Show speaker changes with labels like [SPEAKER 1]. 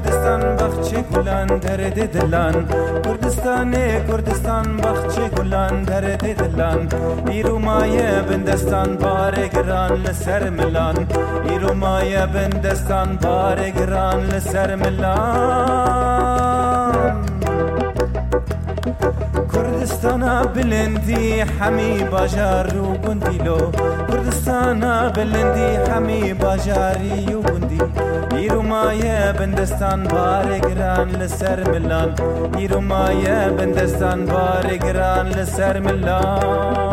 [SPEAKER 1] کردستان بخچه گلان درد دلان کردستان بخچه گلان درد دلان ایرو مایه بندستان باره گران لسر ملان ایرو مایه بندستان باره گران لسر ملان کردستانا بلندی همی باجار و گندیلو کردستانا بلندی همی باجاری و گندی ایرو مایه بندستان باره گران لسر ملان ایرو مایه بندستان باره گران لسر ملان